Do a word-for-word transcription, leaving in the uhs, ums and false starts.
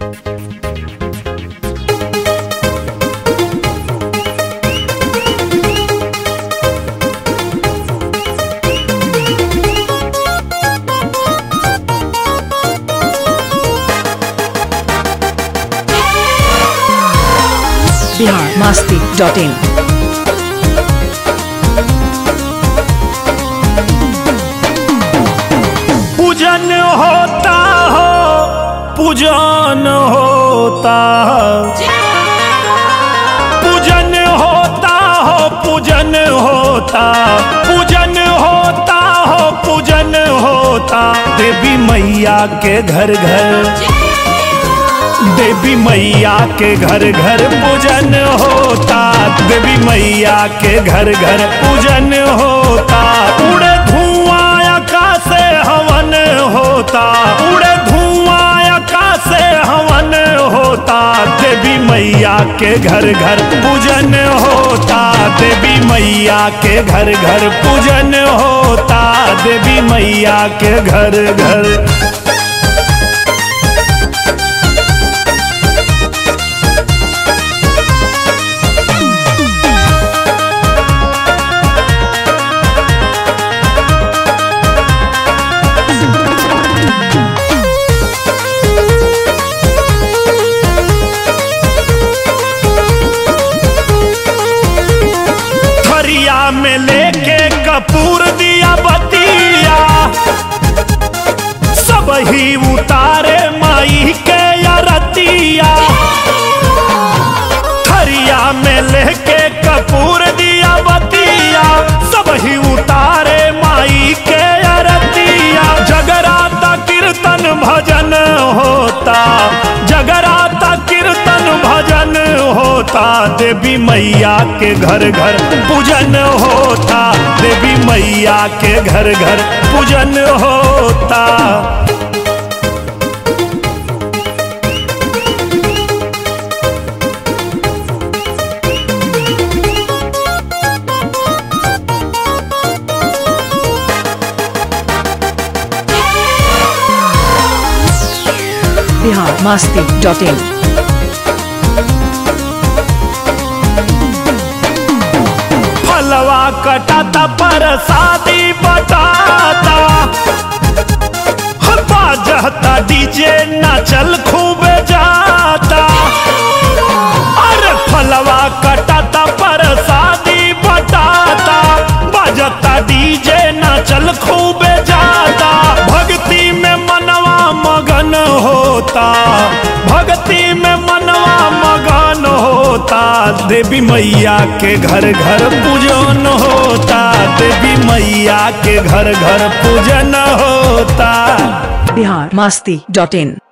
Bihar Masti dot इन। पूजन होता हो पूजन होता पूजन होता हो पूजन होता पूजन होता हो पूजन होता देवी मैया के घर घर देवी मैया के घर घर पूजन होता देवी मैया के घर घर पूजन होता उड़े धुआं आकाश से हवन होता उड़े धुआं आकाश से हवन होता देवी मैया के घर घर पूजन होता देवी मैया के घर घर पूजन होता देवी मैया के घर घर। में लेके कपूर दिया बतिया सब ही उतारे माई के अरतिया थरिया में लेके कपूर दिया बतिया सब ही उतारे माई के अरतिया जगराता कीर्तन भजन होता जगराता कीर्तन भजन होता देवी मैया के घर घर पूजन होता देवी मैया के घर घर पूजन होता। Bihar Masti dot in. फलवा कटाता प्रसादी बटाता बाजता डीजे नाचल खूबे जाता अरे फलवा कटाता प्रसादी बटाता बाजता डीजे नाचल खूबे जाता भक्ति में मनवा मगन होता भक्ति में मनवा मगन होता देवी मैया के घर घर पूजन होता देवी मैया के घर घर पूजन होता। बिहार मस्ती डॉट इन।